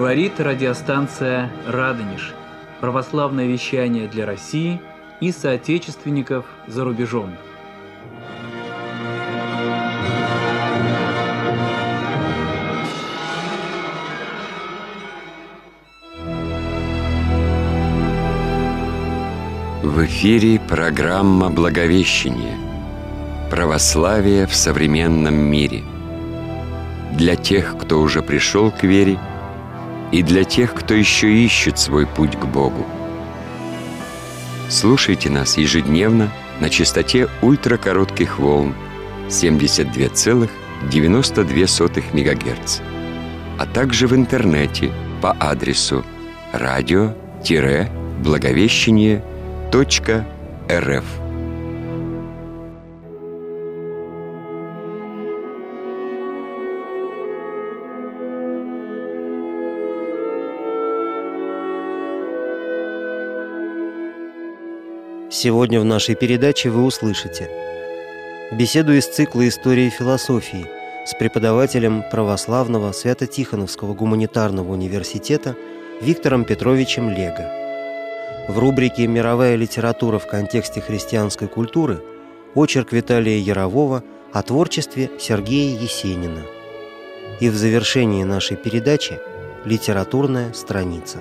Говорит радиостанция «Радонеж». Православное вещание для России и соотечественников за рубежом. В эфире программа «Благовещение. Православие в современном мире». Для тех, кто уже пришел к вере, и для тех, кто еще ищет свой путь к Богу. Слушайте нас ежедневно на частоте ультракоротких волн 72,92 МГц, а также в интернете по адресу radio-благовещение.рф. Сегодня в нашей передаче вы услышите беседу из цикла «Истории философии» с преподавателем православного Свято-Тихоновского гуманитарного университета Виктором Петровичем Лего. В рубрике «Мировая литература в контексте христианской культуры» очерк Виталия Ярового о творчестве Сергея Есенина. И в завершении нашей передачи «Литературная страница».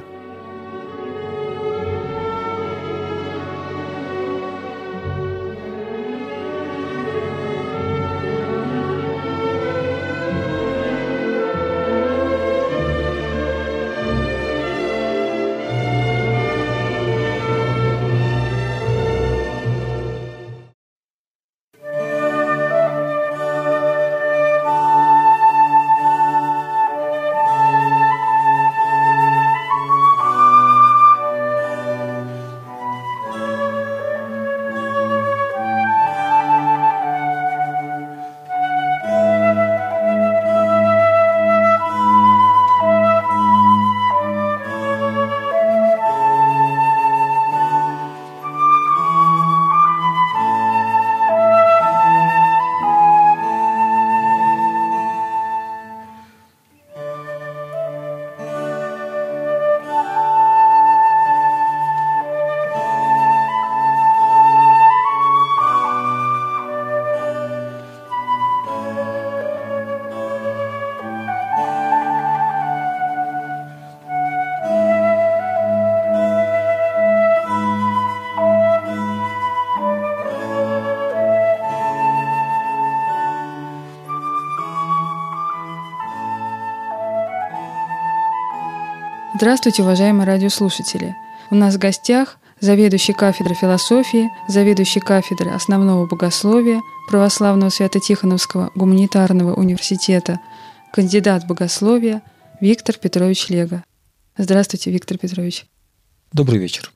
Здравствуйте, уважаемые радиослушатели! У нас в гостях заведующий кафедрой философии, заведующий кафедрой основного богословия Православного Свято-Тихоновского гуманитарного университета, кандидат богословия Виктор Петрович Лего. Здравствуйте, Виктор Петрович. Добрый вечер.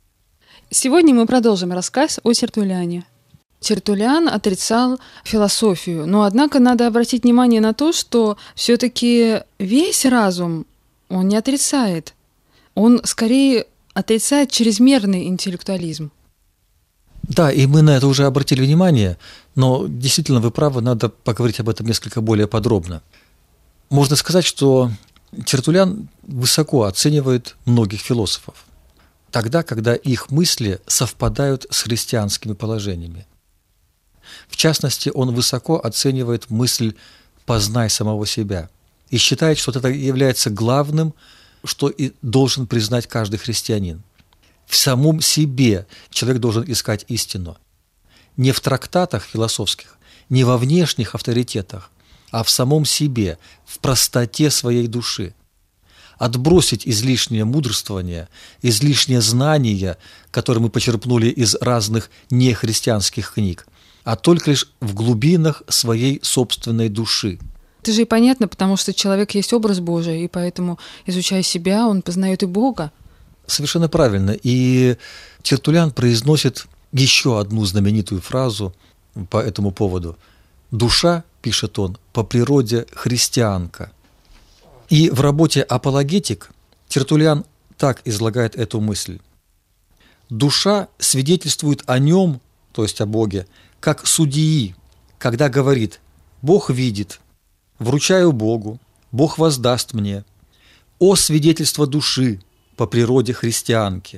Сегодня мы продолжим рассказ о Тертуллиане. Тертуллиан отрицал философию, но однако надо обратить внимание на то, что все-таки весь разум он не отрицает. Он скорее отрицает чрезмерный интеллектуализм. Да, и мы на это уже обратили внимание, но действительно вы правы, надо поговорить об этом несколько более подробно. Можно сказать, что Тертуллиан высоко оценивает многих философов, тогда, когда их мысли совпадают с христианскими положениями. В частности, он высоко оценивает мысль «познай самого себя» и считает, что это является главным, что и должен признать каждый христианин. В самом себе человек должен искать истину. Не в трактатах философских, не во внешних авторитетах, а в самом себе, в простоте своей души. Отбросить излишнее мудрствование, излишнее знание, которое мы почерпнули из разных нехристианских книг, а только лишь в глубинах своей собственной души. Это же и понятно, потому что человек есть образ Божий, и поэтому, изучая себя, он познает и Бога. Совершенно правильно. И Тертуллиан произносит еще одну знаменитую фразу по этому поводу. «Душа, — пишет он, — по природе христианка». И в работе «Апологетик» Тертуллиан так излагает эту мысль. «Душа свидетельствует о нем, то есть о Боге, как судьи, когда говорит: Бог видит, вручаю Богу, Бог воздаст мне, «О свидетельство души по природе христианки».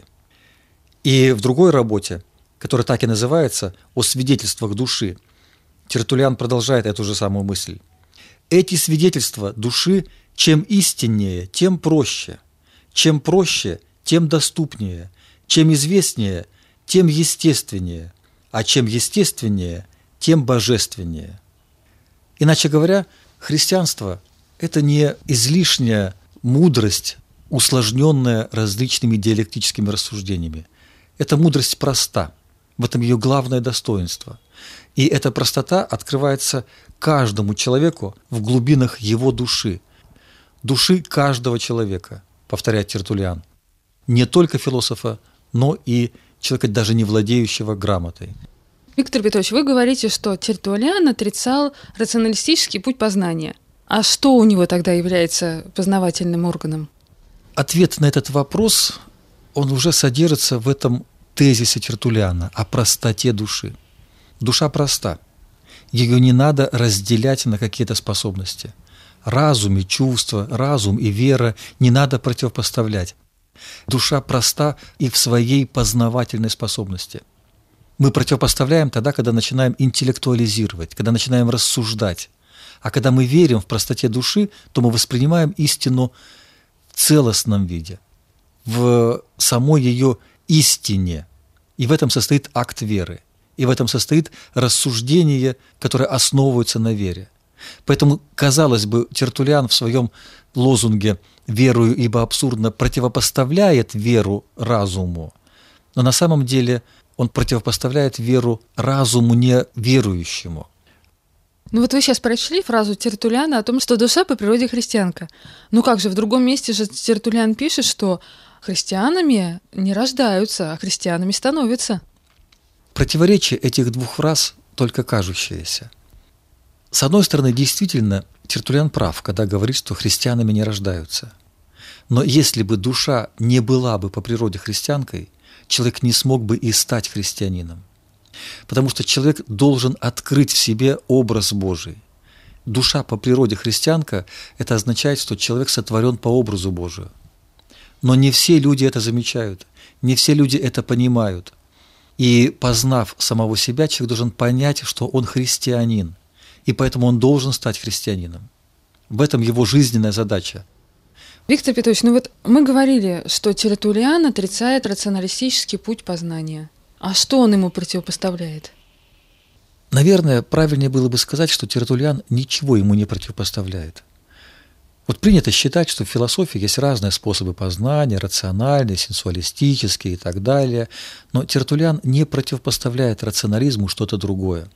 И в другой работе, которая так и называется «О свидетельствах души», Тертуллиан продолжает эту же самую мысль. «Эти свидетельства души чем истиннее, тем проще. Чем проще, тем доступнее. Чем известнее, тем естественнее. А чем естественнее, тем божественнее». Иначе говоря, христианство – это не излишняя мудрость, усложненная различными диалектическими рассуждениями. Эта мудрость проста, в этом ее главное достоинство. И эта простота открывается каждому человеку в глубинах его души. Души каждого человека, повторяет Тертуллиан. Не только философа, но и человека, даже не владеющего грамотой. Виктор Петрович, вы говорите, что Тертуллиан отрицал рационалистический путь познания. А что у него тогда является познавательным органом? Ответ на этот вопрос, он уже содержится в этом тезисе Тертуллиана о простоте души. Душа проста. Ее не надо разделять на какие-то способности. Разум и чувства, разум и вера не надо противопоставлять. Душа проста и в своей познавательной способности. Мы противопоставляем тогда, когда начинаем интеллектуализировать, когда начинаем рассуждать. А когда мы верим в простоте души, то мы воспринимаем истину в целостном виде, в самой ее истине. И в этом состоит акт веры. И в этом состоит рассуждение, которое основывается на вере. Поэтому, казалось бы, Тертуллиан в своем лозунге «верую, ибо абсурдно» противопоставляет веру разуму, но на самом деле он противопоставляет веру разуму неверующему. Ну вот вы сейчас прочли фразу Тертуллиана о том, что душа по природе христианка. Ну как же, в другом месте же Тертуллиан пишет, что христианами не рождаются, а христианами становятся. Противоречие этих двух фраз только кажущееся. С одной стороны, действительно, Тертуллиан прав, когда говорит, что христианами не рождаются. Но если бы душа не была бы по природе христианкой, человек не смог бы и стать христианином. Потому что человек должен открыть в себе образ Божий. Душа по природе христианка – это означает, что человек сотворен по образу Божию. Но не все люди это замечают, не все люди это понимают. И познав самого себя, человек должен понять, что он христианин, и поэтому он должен стать христианином. В этом его жизненная задача. Виктор Петрович, ну вот мы говорили, что Тертуллиан отрицает рационалистический путь познания. А что он ему противопоставляет? Наверное, правильнее было бы сказать, что Тертуллиан ничего ему не противопоставляет. Вот принято считать, что в философии есть разные способы познания, рациональные, сенсуалистические и так далее, но Тертуллиан не противопоставляет рационализму что-то другое.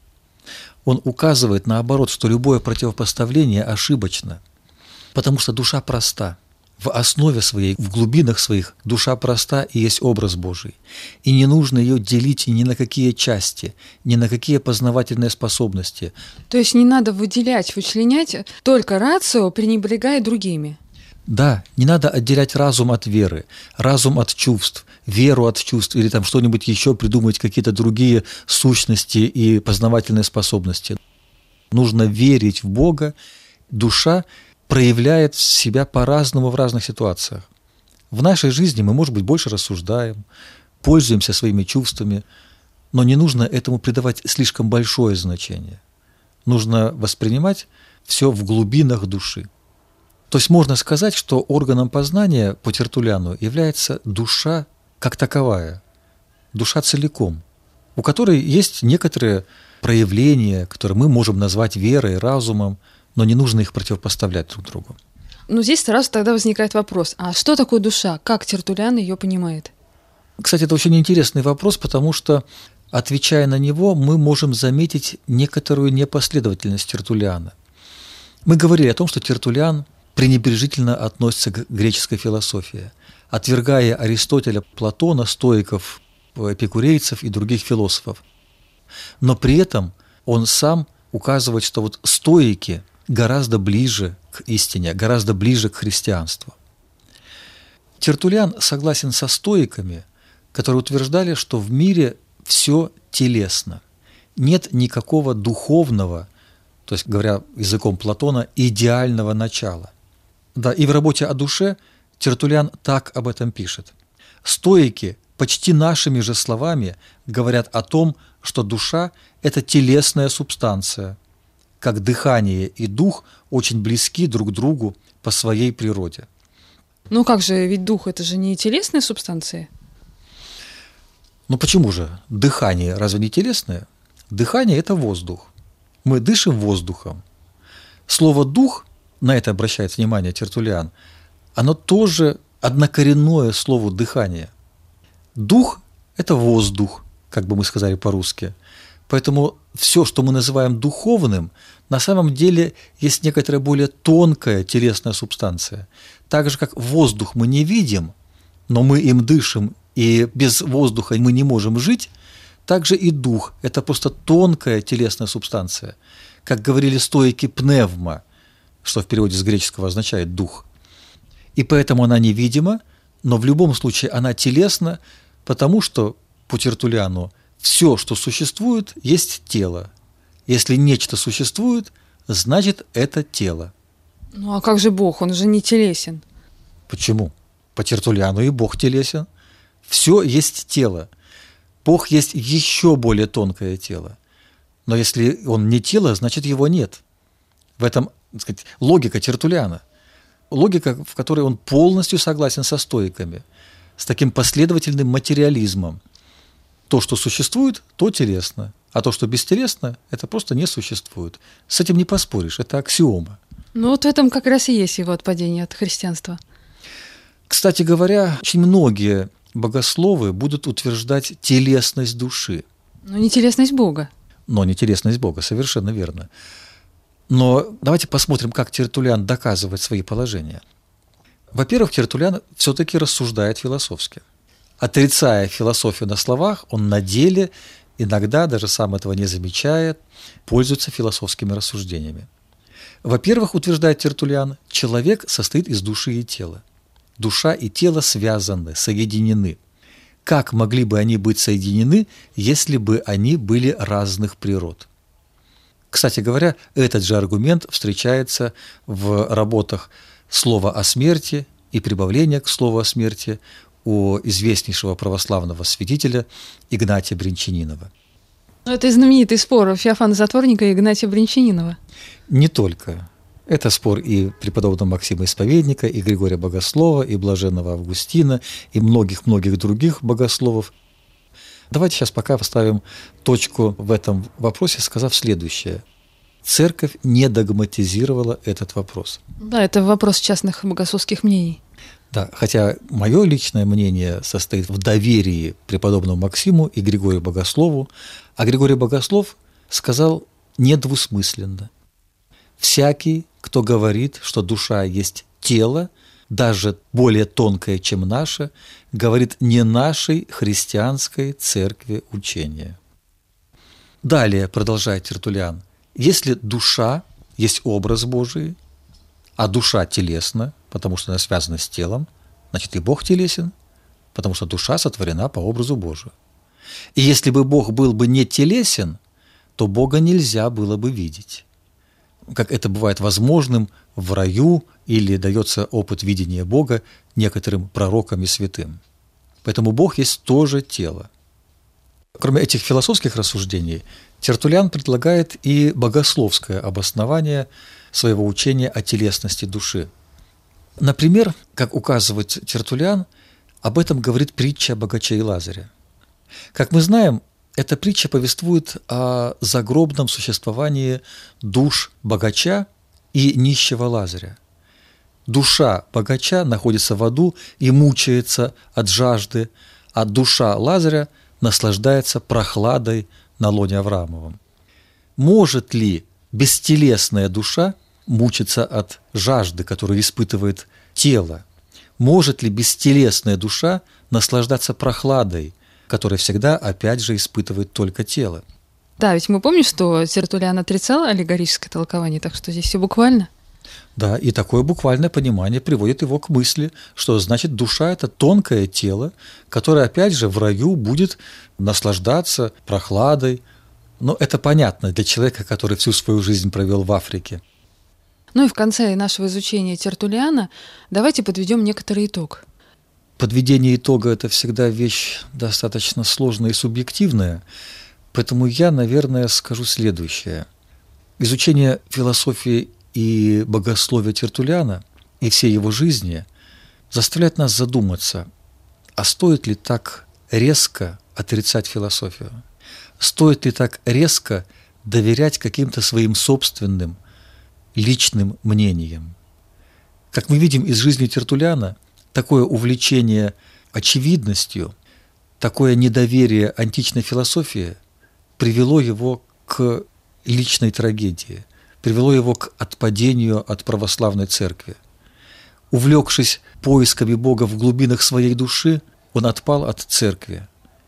Он указывает, наоборот, что любое противопоставление ошибочно, потому что душа проста. В основе своей, в глубинах своих душа проста и есть образ Божий. И не нужно ее делить ни на какие части, ни на какие познавательные способности. То есть не надо выделять, вычленять только рацио, пренебрегая другими. Да, не надо отделять разум от веры, разум от чувств, веру от чувств или там что-нибудь еще придумать, какие-то другие сущности и познавательные способности. Нужно верить в Бога. Душа проявляет себя по-разному в разных ситуациях. В нашей жизни мы, может быть, больше рассуждаем, пользуемся своими чувствами, но не нужно этому придавать слишком большое значение. Нужно воспринимать все в глубинах души. То есть можно сказать, что органом познания по Тертуллиану является душа как таковая, душа целиком, у которой есть некоторые проявления, которые мы можем назвать верой, разумом, но не нужно их противопоставлять друг другу. Ну, здесь сразу тогда возникает вопрос, а что такое душа? Как Тертуллиан ее понимает? Кстати, это очень интересный вопрос, потому что, отвечая на него, мы можем заметить некоторую непоследовательность Тертуллиана. Мы говорили о том, что Тертуллиан пренебрежительно относится к греческой философии, отвергая Аристотеля, Платона, стоиков, эпикурейцев и других философов. Но при этом он сам указывает, что вот стоики гораздо ближе к истине, гораздо ближе к христианству. Тертуллиан согласен со стоиками, которые утверждали, что в мире все телесно. Нет никакого духовного, то есть, говоря языком Платона, идеального начала. Да, и в работе о душе Тертуллиан так об этом пишет. Стоики почти нашими же словами говорят о том, что душа – это телесная субстанция, как дыхание и дух очень близки друг к другу по своей природе. Ну как же, ведь дух – это же не телесная субстанция? Ну почему же? Дыхание разве не телесное? Дыхание – это воздух. Мы дышим воздухом. Слово «дух», на это обращает внимание Тертуллиан, оно тоже однокоренное слову «дыхание». Дух – это воздух, как бы мы сказали по-русски. Поэтому все, что мы называем духовным, на самом деле есть некоторая более тонкая телесная субстанция. Так же, как воздух мы не видим, но мы им дышим, и без воздуха мы не можем жить, так же и дух – это просто тонкая телесная субстанция. Как говорили стоики, пневма, что в переводе с греческого означает «дух». И поэтому она невидима, но в любом случае она телесна, потому что, по Тертуллиану, все, что существует, есть тело. Если нечто существует, значит, это тело. Ну а как же Бог? Он же не телесен. Почему? По Тертуллиану и Бог телесен. Все есть тело. Бог есть еще более тонкое тело. Но если он не тело, значит, его нет. В этом, так сказать, логика Тертуллиана. Логика, в которой он полностью согласен со стоиками, с таким последовательным материализмом. То, что существует, то телесно, а то, что бестелесно, это просто не существует. С этим не поспоришь, это аксиома. Ну вот в этом как раз и есть его отпадение от христианства. Кстати говоря, очень многие богословы будут утверждать телесность души. Но не телесность Бога. Но не телесность Бога, совершенно верно. Но давайте посмотрим, как Тертуллиан доказывает свои положения. Во-первых, Тертуллиан все-таки рассуждает философски. Отрицая философию на словах, он на деле, иногда даже сам этого не замечает, пользуется философскими рассуждениями. Во-первых, утверждает Тертуллиан, человек состоит из души и тела. Душа и тело связаны, соединены. Как могли бы они быть соединены, если бы они были разных природ? Кстати говоря, этот же аргумент встречается в работах «Слово о смерти» и «Прибавление к слову о смерти» у известнейшего православного святителя Игнатия Бринчанинова. Это знаменитый спор Феофана Затворника и Игнатия Бринчанинова. Не только. Это спор и преподобного Максима Исповедника, и Григория Богослова, и блаженного Августина, и многих-многих других богословов. Давайте сейчас пока поставим точку в этом вопросе, сказав следующее. Церковь не догматизировала этот вопрос. Да, это вопрос частных богословских мнений. Да, хотя мое личное мнение состоит в доверии преподобному Максиму и Григорию Богослову, а Григорий Богослов сказал недвусмысленно. Всякий, кто говорит, что душа есть тело, даже более тонкое, чем наше, говорит не нашей христианской церкви учения. Далее, продолжает Тертуллиан, если душа есть образ Божий, а душа телесна, потому что она связана с телом, значит и Бог телесен, потому что душа сотворена по образу Божию. И если бы Бог был бы не телесен, то Бога нельзя было бы видеть, как это бывает возможным в раю или дается опыт видения Бога некоторым пророкам и святым. Поэтому Бог есть тоже тело. Кроме этих философских рассуждений, Тертуллиан предлагает и богословское обоснование своего учения о телесности души. Например, как указывает Тертуллиан, об этом говорит притча о богаче и Лазаре. Как мы знаем, эта притча повествует о загробном существовании душ богача и нищего Лазаря. Душа богача находится в аду и мучается от жажды, а душа Лазаря наслаждается прохладой на лоне Авраамовом. Может ли бестелесная душа мучиться от жажды, которую испытывает тело? Может ли бестелесная душа наслаждаться прохладой, которую всегда, опять же, испытывает только тело? Да, ведь мы помним, что Тертуллиан отрицал аллегорическое толкование, так что здесь все буквально. Да, и такое буквальное понимание приводит его к мысли, что значит душа – это тонкое тело, которое, опять же, в раю будет наслаждаться прохладой. Но это понятно для человека, который всю свою жизнь провел в Африке. Ну и в конце нашего изучения Тертуллиана давайте подведем некоторый итог. Подведение итога – это всегда вещь достаточно сложная и субъективная, поэтому я, наверное, скажу следующее. Изучение философии и богословия Тертуллиана и всей его жизни заставляет нас задуматься, а стоит ли так резко отрицать философию? Стоит ли так резко доверять каким-то своим собственным личным мнениям? Как мы видим из жизни Тертуллиана, такое увлечение очевидностью, такое недоверие античной философии привело его к личной трагедии, привело его к отпадению от православной церкви. Увлекшись поисками Бога в глубинах своей души, он отпал от церкви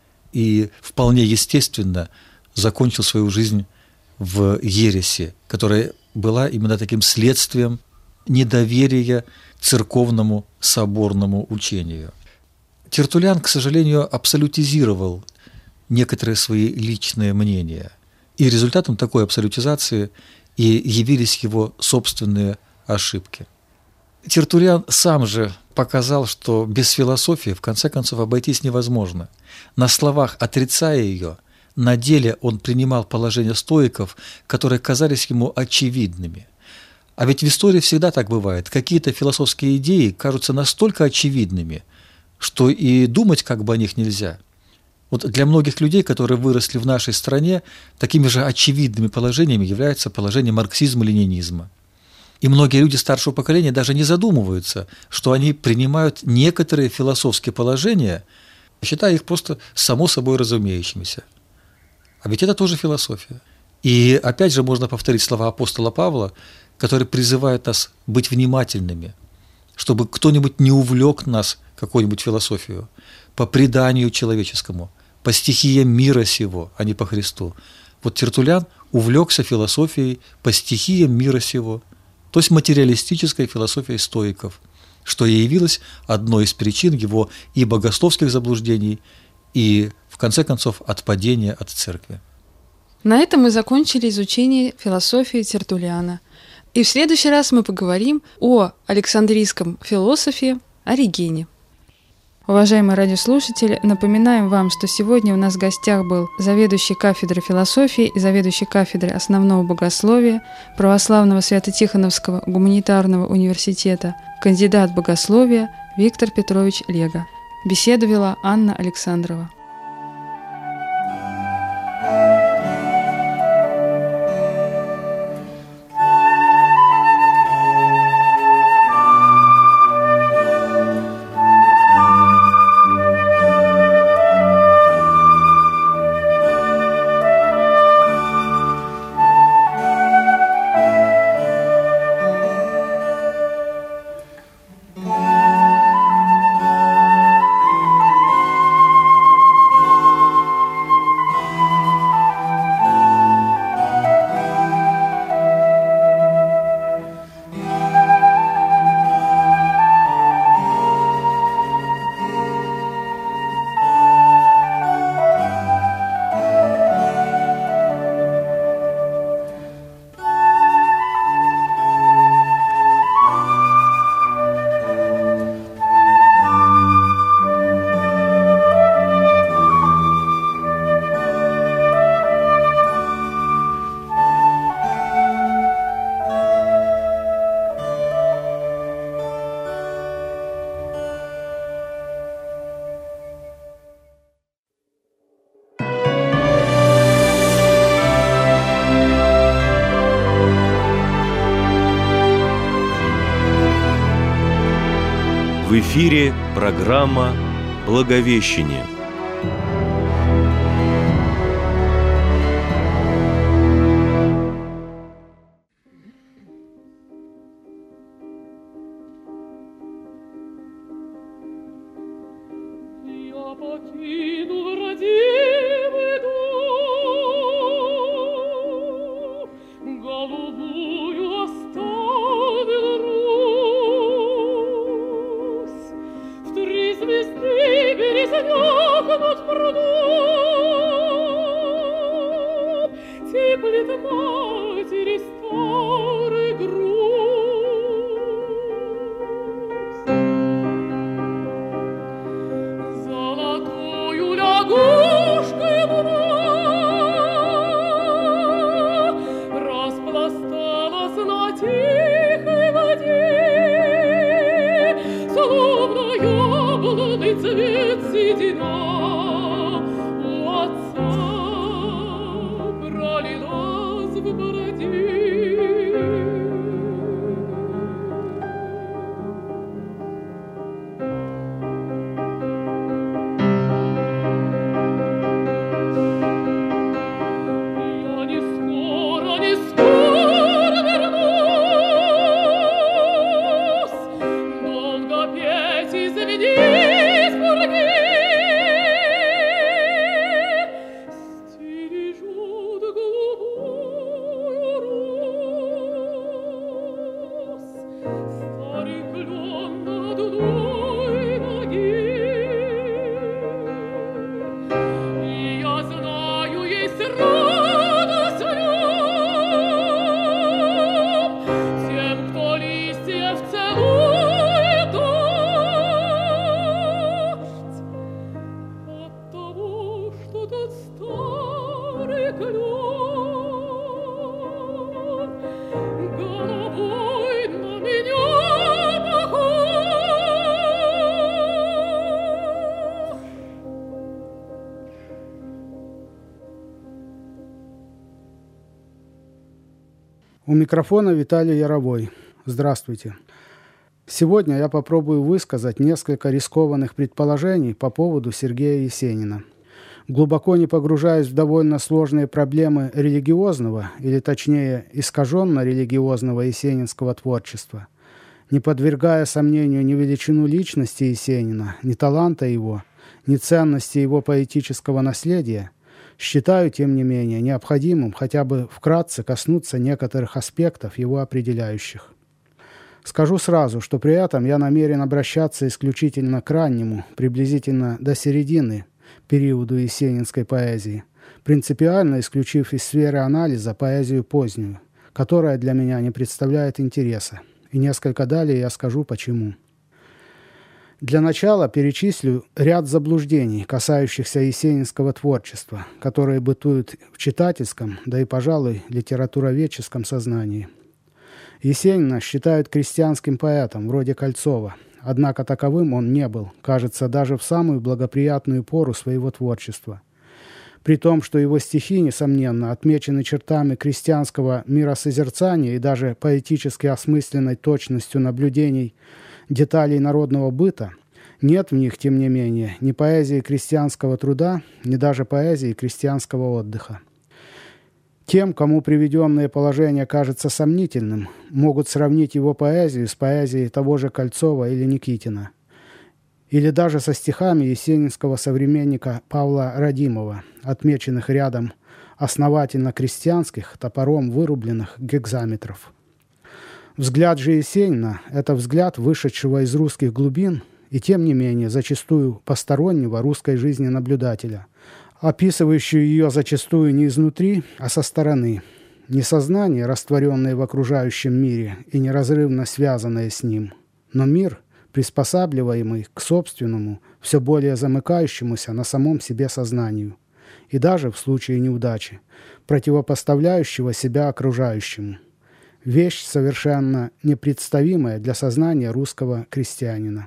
и вполне естественно закончил свою жизнь в ереси, которая была именно таким следствием недоверия церковному соборному учению. Тертуллиан, к сожалению, абсолютизировал некоторые свои личные мнения, и результатом такой абсолютизации и явились его собственные ошибки. Тертуллиан сам же показал, что без философии в конце концов обойтись невозможно. На словах отрицая ее, на деле он принимал положения стоиков, которые казались ему очевидными. А ведь в истории всегда так бывает. Какие-то философские идеи кажутся настолько очевидными, что и думать как бы о них нельзя. Вот для многих людей, которые выросли в нашей стране, такими же очевидными положениями является положение марксизма-ленинизма. И многие люди старшего поколения даже не задумываются, что они принимают некоторые философские положения, считая их просто само собой разумеющимися. А ведь это тоже философия. И опять же можно повторить слова апостола Павла, который призывает нас быть внимательными, чтобы кто-нибудь не увлек нас какой-нибудь философию по преданию человеческому, по стихиям мира сего, а не по Христу. Вот Тертуллиан увлекся философией по стихиям мира сего, то есть материалистической философией стоиков, что и явилось одной из причин его и богословских заблуждений, и, в конце концов, отпадения от церкви. На этом мы закончили изучение философии Тертуллиана. И в следующий раз мы поговорим о александрийском философе Оригене. Уважаемые радиослушатели, напоминаем вам, что сегодня у нас в гостях был заведующий кафедрой философии и заведующий кафедрой основного богословия Православного Свято-Тихоновского гуманитарного университета, кандидат богословия Виктор Петрович Лего. Беседу вела Анна Александрова. В эфире программа «Благовещение». Теплит матери старый грудь. У микрофона Виталий Яровой. Здравствуйте. Сегодня я попробую высказать несколько рискованных предположений по поводу Сергея Есенина. Глубоко не погружаясь в довольно сложные проблемы религиозного, или точнее искаженно-религиозного есенинского творчества, не подвергая сомнению ни величину личности Есенина, ни таланта его, ни ценности его поэтического наследия, считаю, тем не менее, необходимым хотя бы вкратце коснуться некоторых аспектов его определяющих. Скажу сразу, что при этом я намерен обращаться исключительно к раннему, приблизительно до середины, периоду есенинской поэзии, принципиально исключив из сферы анализа поэзию позднюю, которая для меня не представляет интереса. И несколько далее я скажу почему. Для начала перечислю ряд заблуждений, касающихся есенинского творчества, которые бытуют в читательском, да и, пожалуй, литературоведческом сознании. Есенина считают крестьянским поэтом, вроде Кольцова, однако таковым он не был, кажется, даже в самую благоприятную пору своего творчества. При том, что его стихи, несомненно, отмечены чертами крестьянского миросозерцания и даже поэтически осмысленной точностью наблюдений деталей народного быта, нет в них, тем не менее, ни поэзии крестьянского труда, ни даже поэзии крестьянского отдыха. Тем, кому приведенное положение кажется сомнительным, могут сравнить его поэзию с поэзией того же Кольцова или Никитина, или даже со стихами есенинского современника Павла Радимова, отмеченных рядом основательно крестьянских, топором вырубленных гекзаметров. Взгляд же Есенина – это взгляд вышедшего из русских глубин и, тем не менее, зачастую постороннего русской жизни наблюдателя, описывающую ее зачастую не изнутри, а со стороны. Не сознание, растворенное в окружающем мире и неразрывно связанное с ним, но мир, приспосабливаемый к собственному, все более замыкающемуся на самом себе сознанию, и даже в случае неудачи, противопоставляющего себя окружающему. Вещь совершенно непредставимая для сознания русского крестьянина.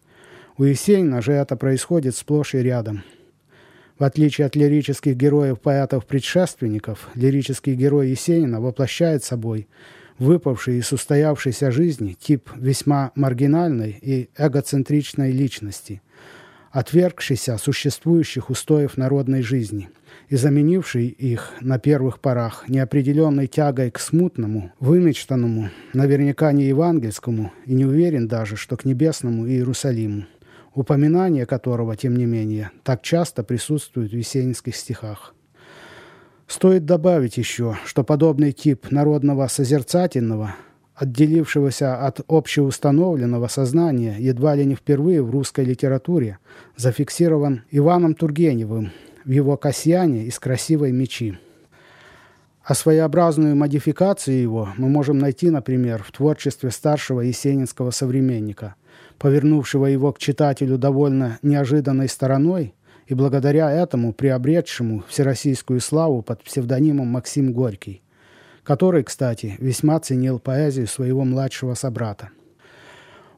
У Есенина же это происходит сплошь и рядом. В отличие от лирических героев поэтов-предшественников, лирический герой Есенина воплощает собой выпавший из устоявшейся жизни тип весьма маргинальной и эгоцентричной личности, отвергшийся существующих устоев народной жизни и заменивший их на первых порах неопределенной тягой к смутному, вымечтанному, наверняка не евангельскому и не уверен даже, что к небесному Иерусалиму, упоминание которого, тем не менее, так часто присутствует в есенинских стихах. Стоит добавить еще, что подобный тип народного созерцательного, отделившегося от общеустановленного сознания едва ли не впервые в русской литературе, зафиксирован Иваном Тургеневым в его «Касьяне» из «Красивой мечи». А своеобразную модификацию его мы можем найти, например, в творчестве старшего есенинского современника, повернувшего его к читателю довольно неожиданной стороной и благодаря этому приобретшему всероссийскую славу под псевдонимом Максим Горький, который, кстати, весьма ценил поэзию своего младшего собрата.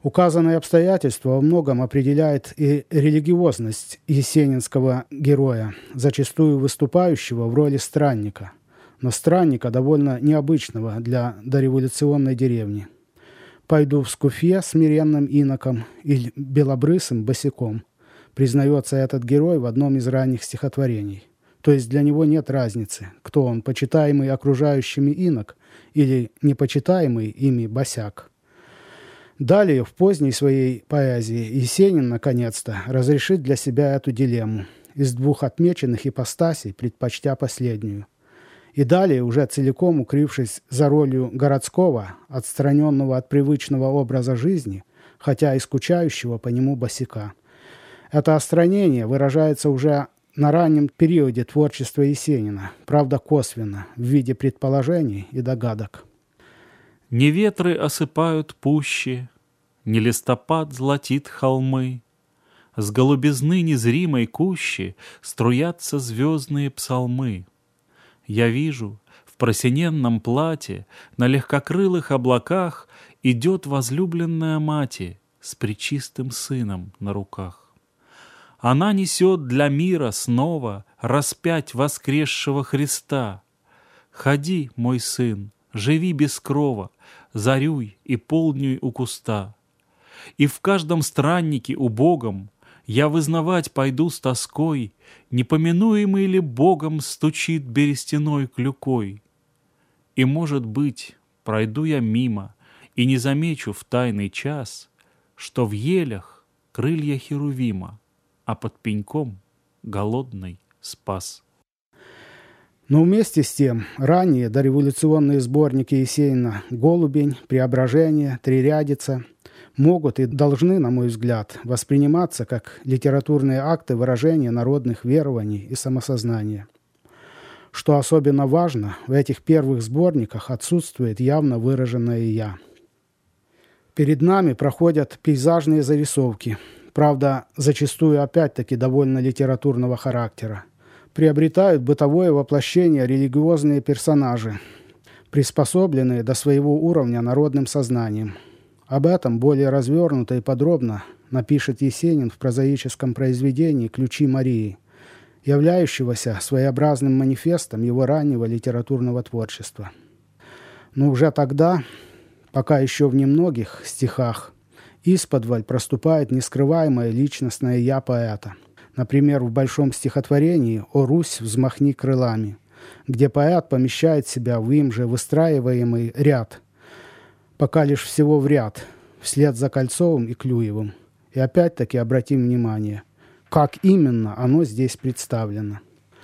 Указанные обстоятельства во многом определяет и религиозность есенинского героя, зачастую выступающего в роли странника, но странника довольно необычного для дореволюционной деревни. «Пойду в скуфье смиренным иноком или белобрысым босиком», признается этот герой в одном из ранних стихотворений. То есть для него нет разницы, кто он, почитаемый окружающими инок или непочитаемый ими босяк. Далее, в поздней своей поэзии, Есенин, наконец-то, разрешит для себя эту дилемму, из двух отмеченных ипостасей предпочтя последнюю. И далее, уже целиком укрывшись за ролью городского, отстраненного от привычного образа жизни, хотя и скучающего по нему босяка. Это отстранение выражается уже на раннем периоде творчества Есенина, правда косвенно, в виде предположений и догадок. Не ветры осыпают пущи, не листопад золотит холмы, с голубизны незримой кущи струятся звездные псалмы. Я вижу, в просиненном платье на легкокрылых облаках идет возлюбленная мати с пречистым сыном на руках. Она несет для мира снова распять воскресшего Христа. Ходи, мой сын, живи без крова, зарюй и полднюй у куста. И в каждом страннике убогом я вызнавать пойду с тоской, непоминуемый ли Богом стучит берестяной клюкой. И, может быть, пройду я мимо и не замечу в тайный час, что в елях крылья Херувима, а под пеньком голодный спас. Но вместе с тем, ранние дореволюционные сборники Есенина «Голубень», «Преображение», «Трирядица» могут и должны, на мой взгляд, восприниматься как литературные акты выражения народных верований и самосознания. Что особенно важно, в этих первых сборниках отсутствует явно выраженное «я». Перед нами проходят пейзажные зарисовки, правда, зачастую опять-таки довольно литературного характера. Приобретают бытовое воплощение религиозные персонажи, приспособленные до своего уровня народным сознанием. Об этом более развернуто и подробно напишет Есенин в прозаическом произведении «Ключи Марии», являющегося своеобразным манифестом его раннего литературного творчества. Но уже тогда, пока еще в немногих стихах, исподволь проступает нескрываемое личностное «я» поэта. Например, в большом стихотворении «О Русь, взмахни крылами», где поэт помещает себя в им же выстраиваемый ряд, пока лишь всего в ряд, вслед за Кольцовым и Клюевым. И опять-таки обратим внимание, как именно оно здесь представлено.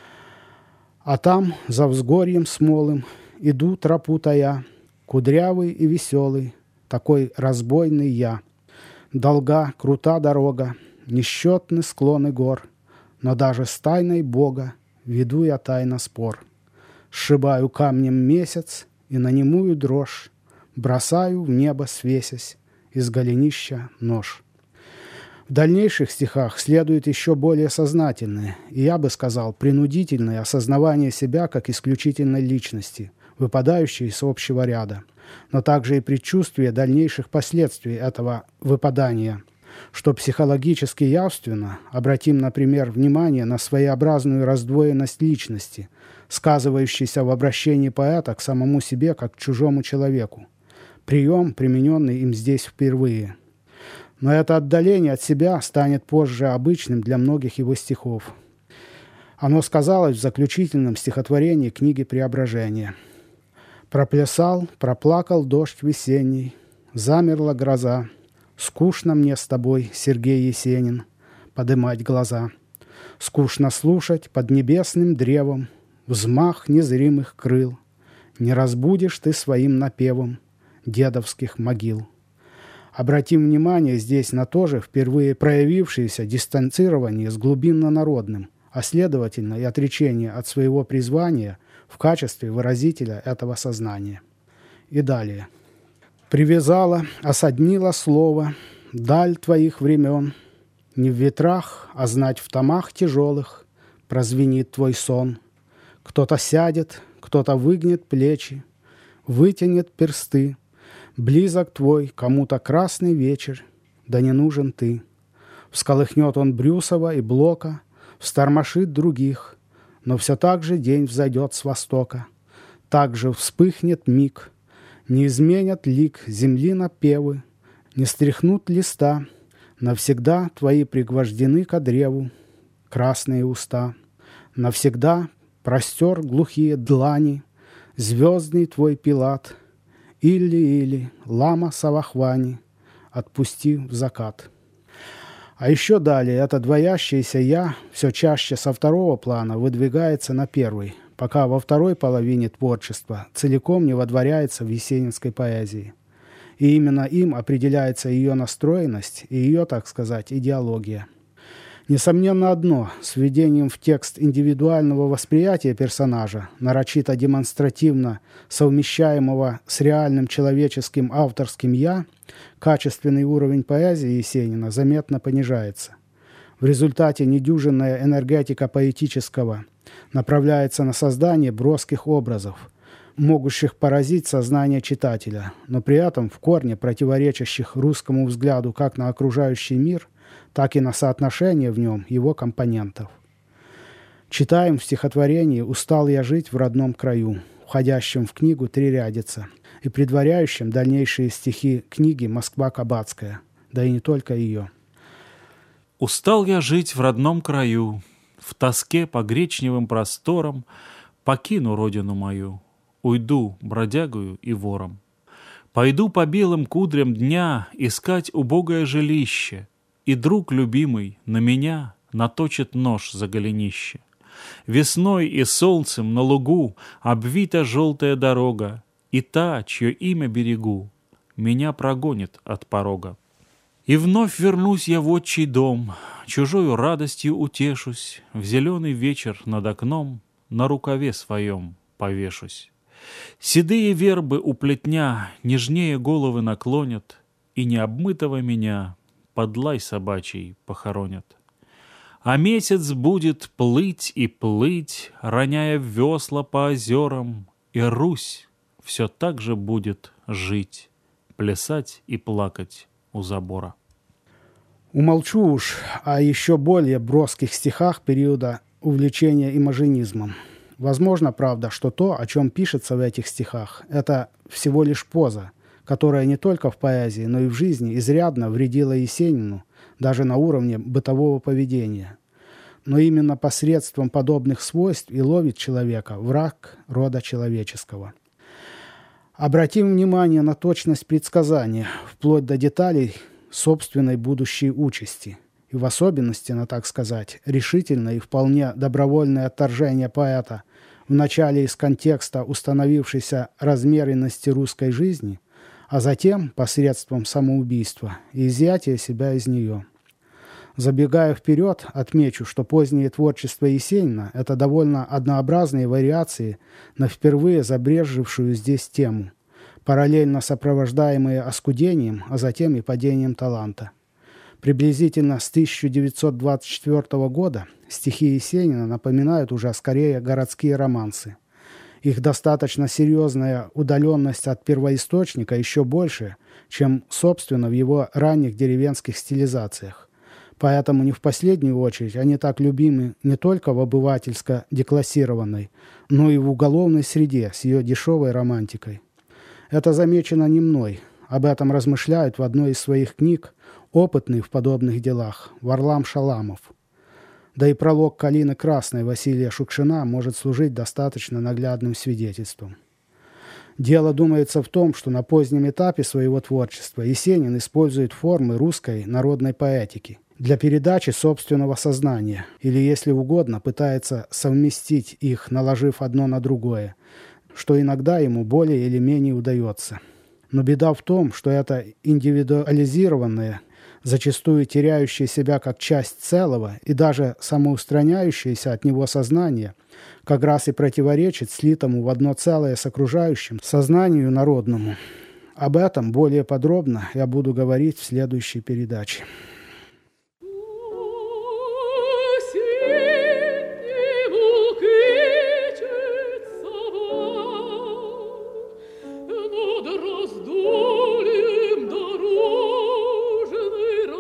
А там, за взгорьем смолым, иду тропу тая, кудрявый и веселый, такой разбойный я. Долга, крута дорога, несчетны склоны гор, но даже с тайной Бога веду я тайно спор. Сшибаю камнем месяц и на немую дрожь, бросаю в небо свесясь из голенища нож. В дальнейших стихах следует еще более сознательное и, я бы сказал, принудительное осознавание себя как исключительной личности, выпадающей из общего ряда, но также и предчувствие дальнейших последствий этого выпадания, что психологически явственно, обратим, например, внимание на своеобразную раздвоенность личности, сказывающейся в обращении поэта к самому себе как к чужому человеку. Прием, примененный им здесь впервые. Но это отдаление от себя станет позже обычным для многих его стихов. Оно сказалось в заключительном стихотворении книги «Преображение». «Проплясал, проплакал дождь весенний, замерла гроза. Скучно мне с тобой, Сергей Есенин, подымать глаза. Скучно слушать под небесным древом взмах незримых крыл. Не разбудишь ты своим напевом дедовских могил». Обратим внимание здесь на то же впервые проявившееся дистанцирование с глубинно-народным, а следовательно и отречение от своего призвания в качестве выразителя этого сознания. И далее. «Привязала, осаднила слово, даль твоих времен, не в ветрах, а знать в томах тяжелых прозвенит твой сон. Кто-то сядет, кто-то выгнет плечи, вытянет персты. Близок твой кому-то красный вечер да не нужен ты. Всколыхнет он Брюсова и Блока, встормошит других, но все так же день взойдет с востока. Так же вспыхнет миг, не изменят лик земли напевы, не стряхнут листа, навсегда твои пригвождены ко древу красные уста. Навсегда простер глухие длани звездный твой Пилат, или лама Савахвани, отпусти в закат. А еще далее это двоящееся «я» все чаще со второго плана выдвигается на первый, пока во второй половине творчества целиком не водворяется в есенинской поэзии. И именно им определяется ее настроенность и ее, так сказать, идеология. Несомненно одно, с введением в текст индивидуального восприятия персонажа, нарочито демонстративно совмещаемого с реальным человеческим авторским «я», качественный уровень поэзии Есенина заметно понижается. В результате недюжинная энергетика поэтического направляется на создание броских образов, могущих поразить сознание читателя, но при этом в корне противоречащих русскому взгляду как на окружающий мир, так и на соотношение в нем его компонентов. Читаем в стихотворении «Устал я жить в родном краю», входящем в книгу «Трирядица» и предваряющем дальнейшие стихи книги «Москва Кабацкая», да и не только ее. «Устал я жить в родном краю, в тоске по гречневым просторам, покину родину мою, уйду бродягою и вором. Пойду по белым кудрям дня искать убогое жилище, и друг любимый на меня наточит нож за голенище. Весной и солнцем на лугу обвита желтая дорога, и та, чье имя берегу, меня прогонит от порога. И вновь вернусь я в отчий дом, чужою радостью утешусь, в зеленый вечер над окном на рукаве своем повешусь. Седые вербы у плетня нежнее головы наклонят, и необмытого меня под лай собачий похоронят. А месяц будет плыть и плыть, роняя весла по озерам, и Русь все так же будет жить, плясать и плакать у забора. Умолчу уж о еще более броских стихах периода увлечения имажинизмом. Возможно, правда, что то, о чем пишется в этих стихах, это всего лишь поза, которая не только в поэзии, но и в жизни изрядно вредила Есенину, даже на уровне бытового поведения. Но именно посредством подобных свойств и ловит человека враг рода человеческого. Обратим внимание на точность предсказания, вплоть до деталей собственной будущей участи, и в особенности на, так сказать, решительное и вполне добровольное отторжение поэта вначале из контекста установившейся размеренности русской жизни, а затем посредством самоубийства и изъятия себя из нее. Забегая вперед, отмечу, что позднее творчество Есенина – это довольно однообразные вариации на впервые забрежевшую здесь тему, параллельно сопровождаемые оскудением, а затем и падением таланта. Приблизительно с 1924 года стихи Есенина напоминают уже скорее городские романсы. Их достаточно серьезная удаленность от первоисточника еще больше, чем, собственно, в его ранних деревенских стилизациях. Поэтому не в последнюю очередь они так любимы не только в обывательско-деклассированной, но и в уголовной среде с ее дешевой романтикой. Это замечено не мной. Об этом размышляют в одной из своих книг опытный в подобных делах Варлам Шаламов. Да и пролог «Калины Красной» Василия Шукшина может служить достаточно наглядным свидетельством. Дело, думается, в том, что на позднем этапе своего творчества Есенин использует формы русской народной поэтики для передачи собственного сознания, или, если угодно, пытается совместить их, наложив одно на другое, что иногда ему более или менее удается. Но беда в том, что это индивидуализированное, зачастую теряющее себя как часть целого и даже самоустраняющееся от него сознание как раз и противоречит слитому в одно целое с окружающим сознанию народному. Об этом более подробно я буду говорить в следующей передаче. Раздольем дорожной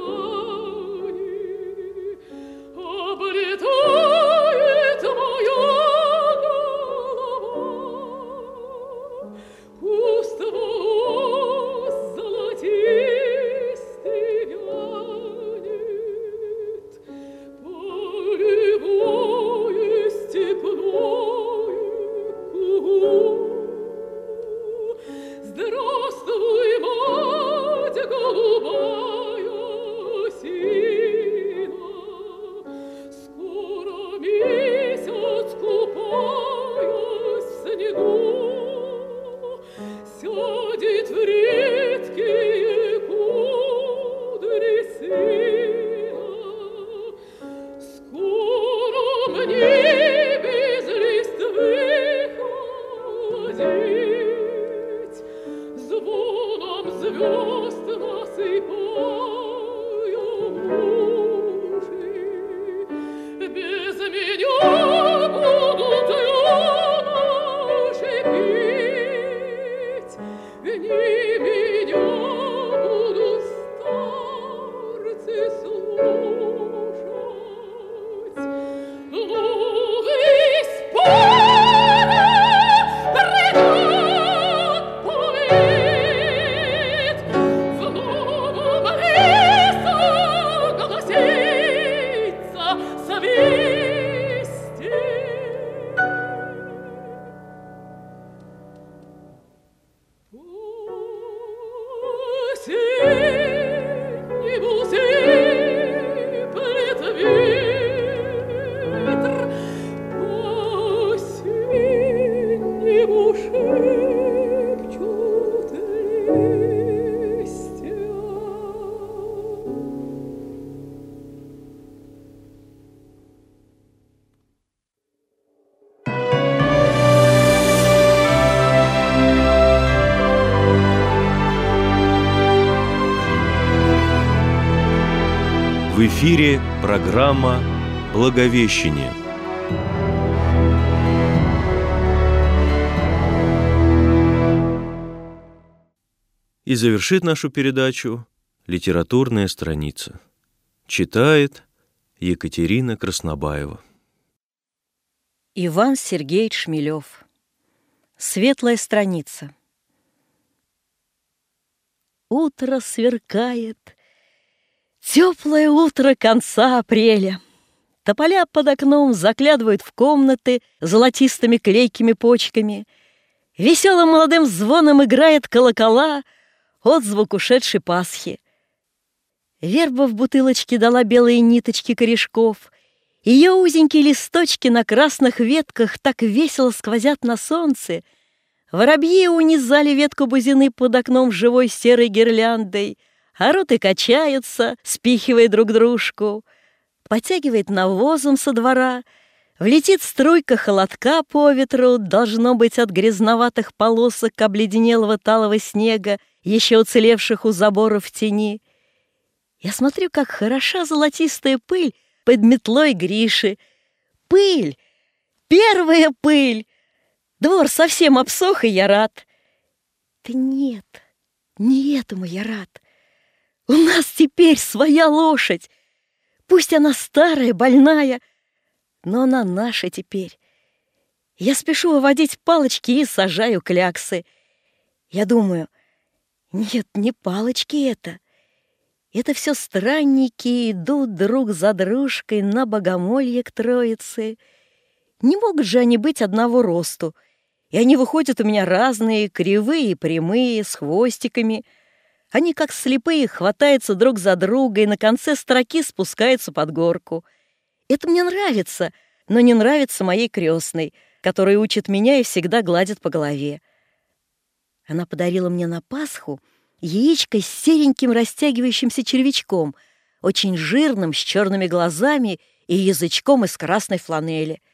В эфире программа «Благовещение». И завершит нашу передачу литературная страница. Читает Екатерина Краснобаева. Иван Сергеевич Шмелев. Светлая страница. Утро сверкает. Теплое утро конца апреля. Тополя под окном заглядывают в комнаты золотистыми клейкими почками. Веселым молодым звоном играет колокола отзвук ушедшей Пасхи. Верба в бутылочке дала белые ниточки корешков. Ее узенькие листочки на красных ветках так весело сквозят на солнце. Воробьи унизали ветку бузины под окном живой серой гирляндой. Ороты качаются, спихивая друг дружку. Потягивает навозом со двора. Влетит струйка холодка по ветру, должно быть от грязноватых полосок обледенелого талого снега, еще уцелевших у забора в тени. Я смотрю, как хороша золотистая пыль под метлой Гриши. Пыль! Первая пыль! Двор совсем обсох, и я рад. Да нет, не этому я рад. У нас теперь своя лошадь. Пусть она старая, больная, но она наша теперь. Я спешу выводить палочки и сажаю кляксы. Я думаю, нет, не палочки это. Это все странники идут друг за дружкой на богомолье к Троице. Не могут же они быть одного росту. И они выходят у меня разные, кривые и прямые, с хвостиками. Они, как слепые, хватаются друг за друга и на конце строки спускаются под горку. Это мне нравится, но не нравится моей крестной, которая учит меня и всегда гладит по голове. Она подарила мне на Пасху яичко с сереньким растягивающимся червячком, очень жирным, с черными глазами и язычком из красной фланели.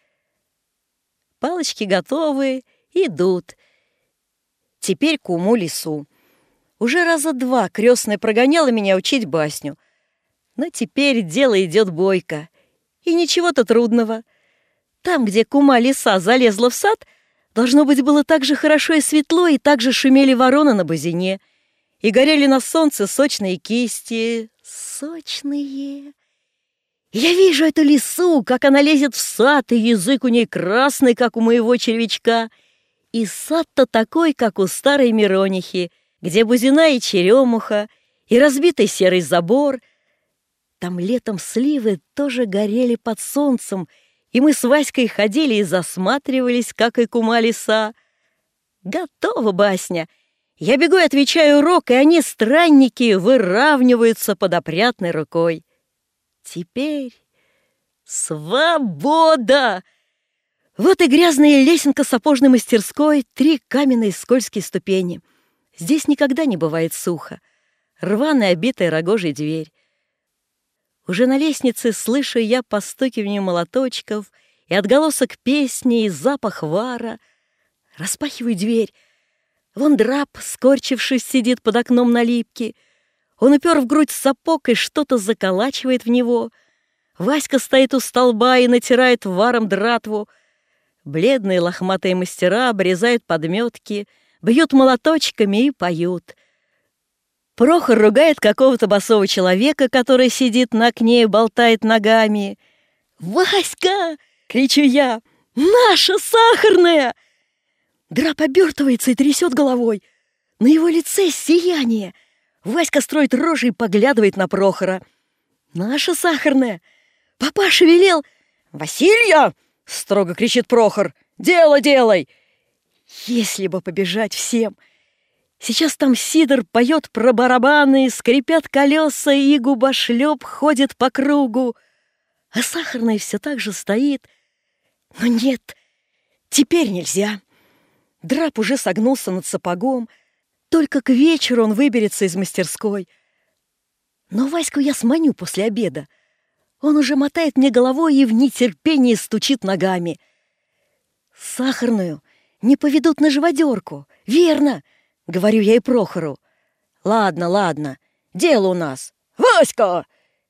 Палочки готовы, идут. Теперь к уму-лесу. Уже раза два крестная прогоняла меня учить басню. Но теперь дело идет бойко. И ничего-то трудного. Там, где кума лиса залезла в сад, должно быть, было так же хорошо и светло, и так же шумели вороны на бузине, и горели на солнце сочные кисти. Сочные. Я вижу эту лису, как она лезет в сад, и язык у ней красный, как у моего червячка. И сад-то такой, как у старой Миронихи, где бузина и черемуха, и разбитый серый забор. Там летом сливы тоже горели под солнцем, и мы с Васькой ходили и засматривались, как и кума лиса. Готова басня. Я бегу и отвечаю урок, и они, странники, выравниваются под опрятной рукой. Теперь свобода! Вот и грязная лесенка сапожной мастерской, 3 каменные скользкие ступени. Здесь никогда не бывает сухо. Рваная, обитая рогожей дверь. Уже на лестнице слышу я постукивание молоточков и отголосок песни, и запах вара. Распахиваю дверь. Вон Драп, скорчившись, сидит под окном на липке. Он упер в грудь сапог и что-то заколачивает в него. Васька стоит у столба и натирает варом дратву. Бледные лохматые мастера обрезают подметки, бьют молоточками и поют. Прохор ругает какого-то босого человека, который сидит на окне и болтает ногами. «Васька!» — кричу я. «Наша сахарная!» Драп обертывается и трясет головой. На его лице сияние. Васька строит рожи и поглядывает на Прохора. «Наша сахарная! Папаша велел!» «Василья!» — строго кричит Прохор. «Дело делай!» Если бы побежать всем! Сейчас там Сидор поет про барабаны, скрипят колеса, и губошлеп ходит по кругу. А сахарная все так же стоит. Но нет, теперь нельзя. Драп уже согнулся над сапогом. Только к вечеру он выберется из мастерской. Но Ваську я сманю после обеда. Он уже мотает мне головой и в нетерпении стучит ногами. Сахарную не поведут на живодерку. Верно, говорю я и Прохору. Ладно, ладно, дело у нас. Васька!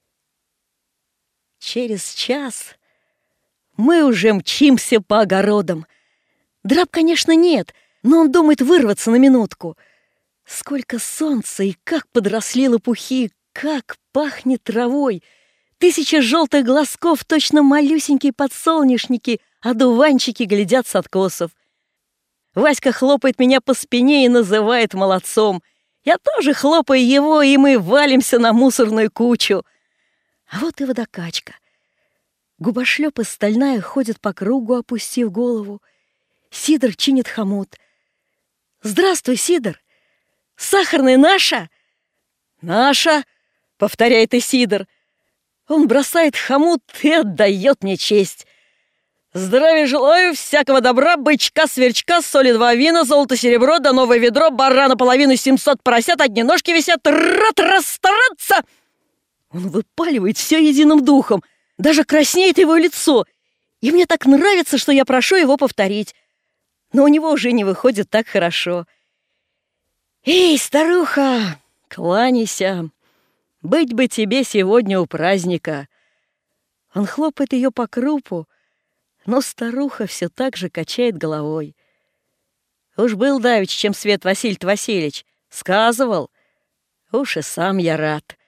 Через час мы уже мчимся по огородам. Драп, конечно, нет, но он думает вырваться на минутку. Сколько солнца и как подросли лопухи, как пахнет травой. 1000 желтых глазков, точно малюсенькие подсолнечники, а дуванчики глядят с откосов. Васька хлопает меня по спине и называет молодцом. Я тоже хлопаю его, и мы валимся на мусорную кучу. А вот и водокачка. Губошлёп и стальная ходят по кругу, опустив голову. Сидор чинит хомут. «Здравствуй, Сидор! Сахарная наша?» «Наша!» — повторяет и Сидор. Он бросает хомут и отдает мне честь. «Здравия желаю, всякого добра, бычка, сверчка, соли 2 вина, золото-серебро, да новое ведро, барана половину, 700 поросят, одни ножки висят, рад расстараться!» Он выпаливает все единым духом, даже краснеет его лицо, и мне так нравится, что я прошу его повторить. Но у него уже не выходит так хорошо. «Эй, старуха, кланяйся! Быть бы тебе сегодня у праздника!» Он хлопает ее по крупу, но старуха все так же качает головой. «Уж был давеча, чем свет Василий Васильевич. Сказывал. Уж и сам я рад».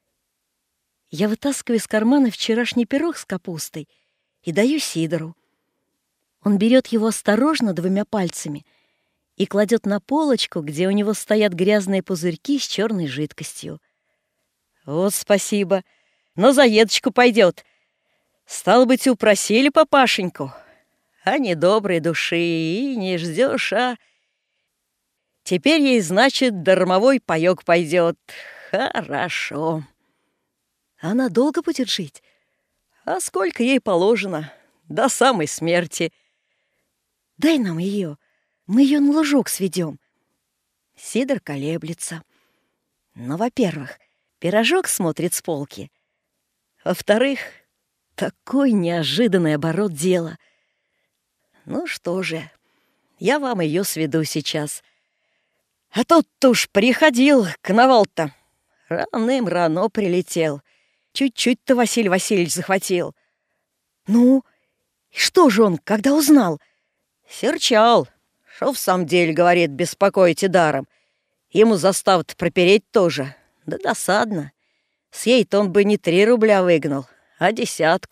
Я вытаскиваю из кармана вчерашний пирог с капустой и даю Сидору. Он берет его осторожно 2 пальцами и кладет на полочку, где у него стоят грязные пузырьки с черной жидкостью. «Вот спасибо. Но за едочку пойдет. Стало быть, упросили папашеньку, а недоброй души и не ждешь, а? Теперь ей, значит, дармовой паёк пойдет. Хорошо. Она долго будет жить? А сколько ей положено? До самой смерти. Дай нам ее, мы ее на лужок сведем». Сидор колеблется. Но, во-первых, пирожок смотрит с полки. Во-вторых, такой неожиданный оборот дела. Ну что же, я вам ее сведу сейчас. А тут-то уж приходил коновал-то. Рано прилетел. Чуть-чуть-то Василий Васильевич захватил. Ну, и что же он, когда узнал? Серчал. Шо в самом деле, говорит, беспокоите даром. Ему заставу-то пропереть тоже. Да досадно. С ей-то он бы не 3 рубля выгнал, а 10.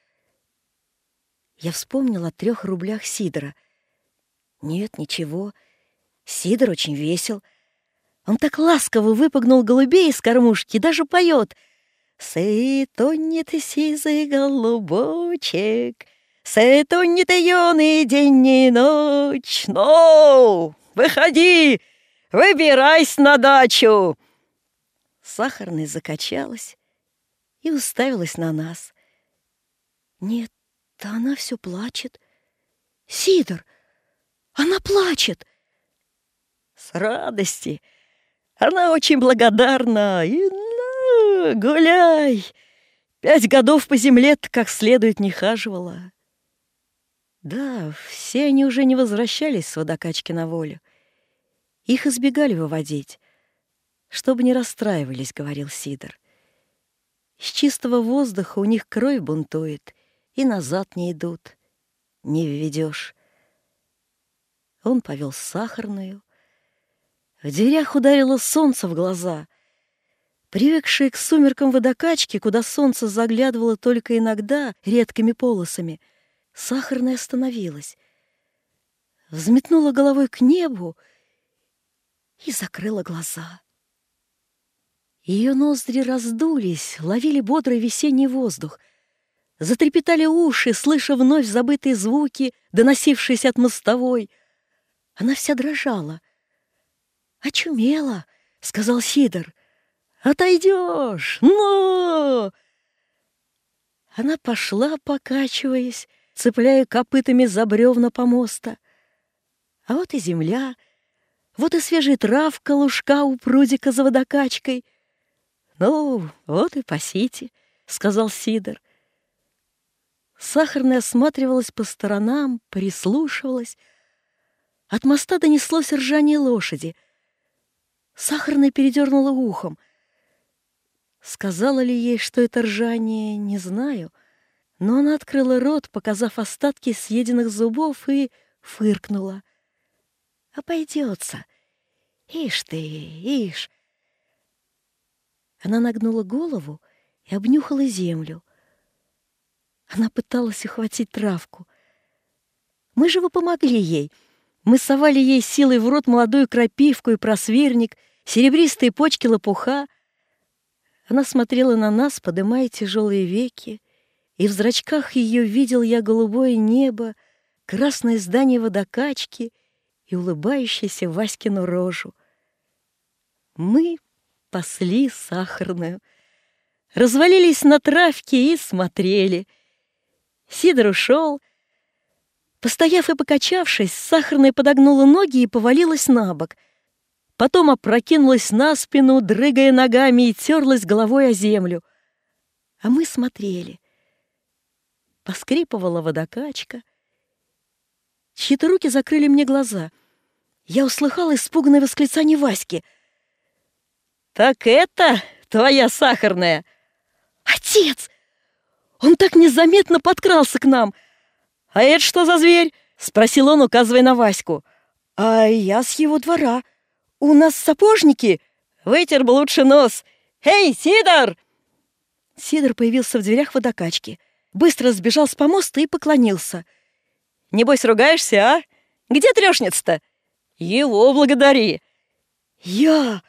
Я вспомнила о 3 рублях Сидора. Нет, ничего. Сидор очень весел. Он так ласково выпугнул голубей из кормушки и даже поет: «Сытонет сизый голубочек, сытонет юный день и ночь. Ну, выходи, выбирайся на дачу!» Сахарная закачалась и уставилась на нас. «Нет, да она все плачет. Сидор, она плачет!» «С радости. Она очень благодарна. И ну, гуляй. 5 годов по земле-то как следует не хаживала». Да, все они уже не возвращались с водокачки на волю. Их избегали выводить. «Чтобы не расстраивались», — говорил Сидор. С чистого воздуха у них кровь бунтует, и назад не идут, не введешь. Он повел сахарную. В дверях ударило солнце в глаза. Привыкшие к сумеркам водокачки, куда солнце заглядывало только иногда редкими полосами, сахарная остановилась, взметнула головой к небу и закрыла глаза. Ее ноздри раздулись, ловили бодрый весенний воздух. Затрепетали уши, слыша вновь забытые звуки, доносившиеся от мостовой. Она вся дрожала. «Очумела», — сказал Сидор. «Отойдешь! Но!» Она пошла, покачиваясь, цепляя копытами за бревна помоста. А вот и земля, вот и свежая травка, лужка у прудика за водокачкой. «Ну, вот и пасите», — сказал Сидор. Сахарная осматривалась по сторонам, прислушивалась. От моста донеслось ржание лошади. Сахарная передернула ухом. Сказала ли ей, что это ржание, не знаю, но она открыла рот, показав остатки съеденных зубов, и фыркнула. «Обойдется. Ишь ты, ишь!» Она нагнула голову и обнюхала землю. Она пыталась ухватить травку. Мы же помогли ей. Мы совали ей силой в рот молодую крапивку и просвирник, серебристые почки лопуха. Она смотрела на нас, подымая тяжелые веки, и в зрачках ее видел я голубое небо, красное здание водокачки и улыбающуюся Васькину рожу. Мы пасли сахарную, развалились на травке и смотрели. Сидор ушел. Постояв и покачавшись, сахарная подогнула ноги и повалилась на бок. Потом опрокинулась на спину, дрыгая ногами, и терлась головой о землю. А мы смотрели. Поскрипывала водокачка. Чьи-то руки закрыли мне глаза. Я услыхала испуганное восклицание Васьки. «Так это твоя сахарная?» «Отец! Он так незаметно подкрался к нам!» «А это что за зверь?» — спросил он, указывая на Ваську. «А я с его двора. У нас сапожники. Вытер бы лучше нос. Эй, Сидор!» Сидор появился в дверях водокачки. Быстро сбежал с помоста и поклонился. «Небось, ругаешься, а? Где трешница-то?» «Его благодари». «Я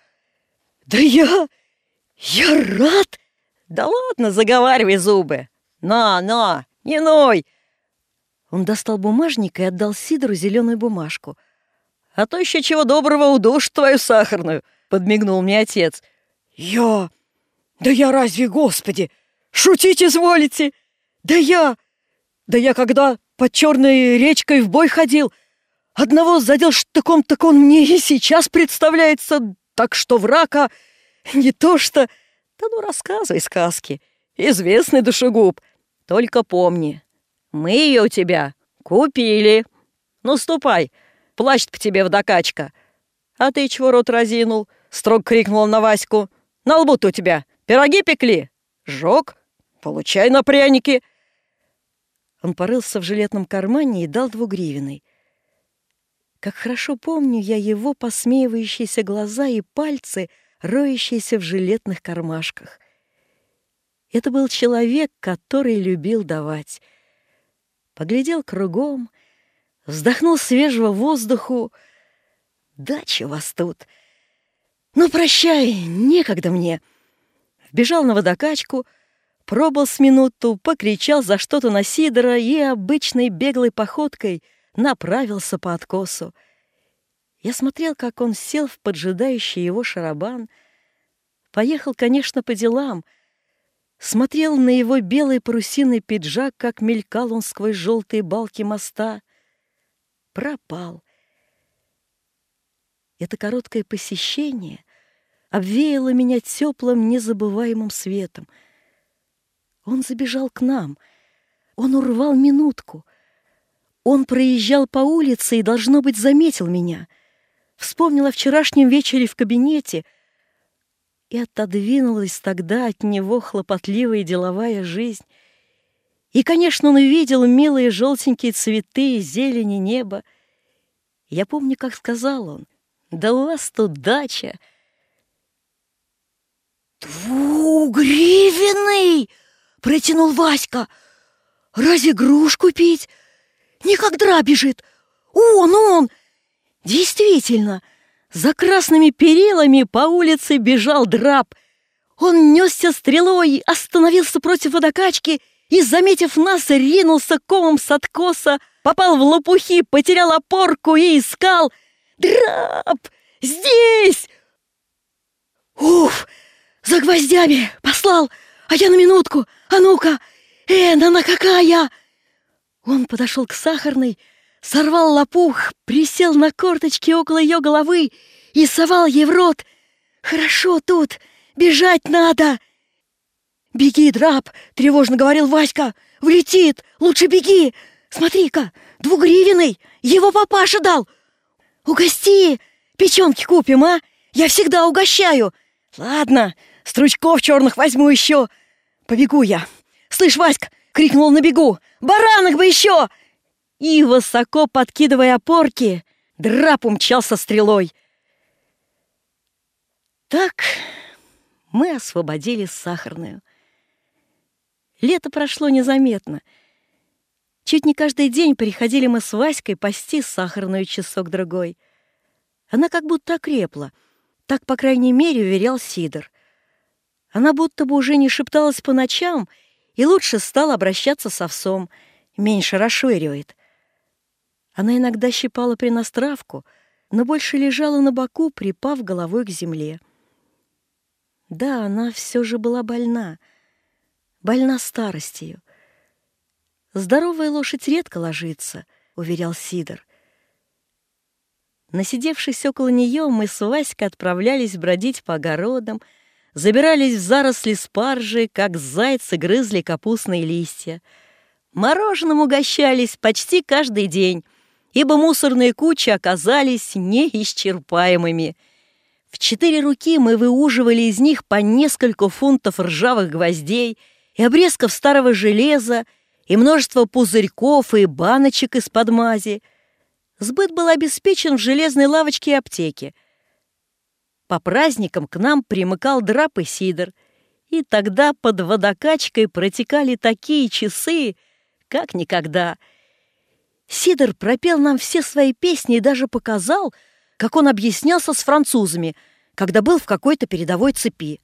рад!» «Да ладно, заговаривай зубы. На, не ной!» Он достал бумажник и отдал Сидору зеленую бумажку. «А то еще чего доброго удушит твою сахарную», — подмигнул мне отец. «Я? Да я разве, Господи, шутить изволите? Да я когда под Черной речкой в бой ходил, одного задел штыком, так он мне и сейчас представляется, так что врага не то что...» «Да ну рассказывай сказки, известный душегуб. Только помни, мы ее у тебя купили. Ну, ступай, плачет по тебе водокачка». «А ты чего рот разинул?» — строго крикнул он на Ваську. «На лбу-то у тебя пироги пекли? Жёг? Получай на пряники». Он порылся в жилетном кармане и дал 2-гривенный. Как хорошо помню я его посмеивающиеся глаза и пальцы, роющиеся в жилетных кармашках. Это был человек, который любил давать. Поглядел кругом, вздохнул свежего воздуху. «Дача у вас тут. Ну, прощай, некогда мне». Вбежал на водокачку, пробыл с минуту, покричал за что-то на Сидора и обычной беглой походкой направился по откосу. Я смотрел, как он сел в поджидающий его шарабан. Поехал, конечно, по делам. Смотрел на его белый парусиный пиджак, как мелькал он сквозь желтые балки моста. Пропал. Это короткое посещение обвеяло меня теплым, незабываемым светом. Он забежал к нам. Он урвал минутку. Он проезжал по улице и, должно быть, заметил меня. Вспомнил о вчерашнем вечере в кабинете. И отодвинулась тогда от него хлопотливая деловая жизнь. И, конечно, он увидел милые желтенькие цветы, зелени неба. Я помню, как сказал он: «Да у вас тут дача». «2-гривенный!» — протянул Васька. «Разве груш купить? Никогда бежит! Он!» Действительно, за красными перилами по улице бежал Драп. Он несся стрелой, остановился против водокачки и, заметив нас, ринулся комом с откоса, попал в лопухи, потерял опорку и искал. «Драп! Здесь!» «Уф! За гвоздями! Послал! А я на минутку! А ну-ка! Она какая!» Он подошел к сахарной, сорвал лопух, присел на корточки около ее головы и совал ей в рот. «Хорошо тут! Бежать надо!» «Беги, Драп!» — тревожно говорил Васька. «Влетит! Лучше беги! Смотри-ка, 2-гривенный! Его папаша дал! Угости! Печенки купим, а? Я всегда угощаю! Ладно, стручков черных возьму еще! Побегу я! Слышь, Васька!» — крикнул он на бегу. «Баранок бы еще!» И, высоко подкидывая опорки, Драп умчался стрелой. Так мы освободили сахарную. Лето прошло незаметно. Чуть не каждый день приходили мы с Васькой пасти сахарную часок-другой. Она как будто окрепла. Так, по крайней мере, уверял Сидор. Она будто бы уже не шепталась по ночам и лучше стала обращаться с овсом, меньше расшвыривает. Она иногда щипала при нас травку, но больше лежала на боку, припав головой к земле. Да, она все же была больна старостью. «Здоровая лошадь редко ложится», — уверял Сидор. Насидевшись около нее, мы с Васькой отправлялись бродить по огородам, забирались в заросли спаржи, как зайцы грызли капустные листья. Мороженым угощались почти каждый день, ибо мусорные кучи оказались неисчерпаемыми. В 4 руки мы выуживали из них по несколько фунтов ржавых гвоздей и обрезков старого железа, и множество пузырьков и баночек из-под мази. Сбыт был обеспечен в железной лавочке и аптеке. По праздникам к нам примыкал Драп и Сидор, и тогда под водокачкой протекали такие часы, как никогда. Сидор пропел нам все свои песни и даже показал, как он объяснялся с французами, когда был в какой-то передовой цепи.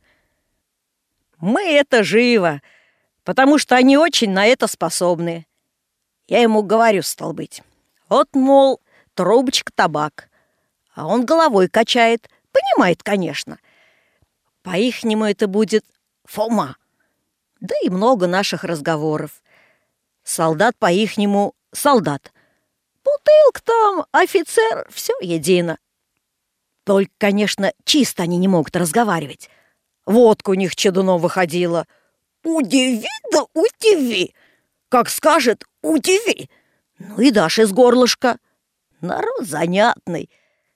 «Мы это живо, потому что они очень на это способны». Я ему говорю, стал быть: «Вот, мол, трубочка табак». А он головой качает. Понимает, конечно. По-ихнему это будет Фома. Да и много наших разговоров. Солдат по-ихнему солдат. Бутылка там, офицер, все едино. Только, конечно, чисто они не могут разговаривать. Водка у них чадуном выходила. Удиви да удиви. Как скажет, удиви. Ну и дашь из горлышка. Народ занятный.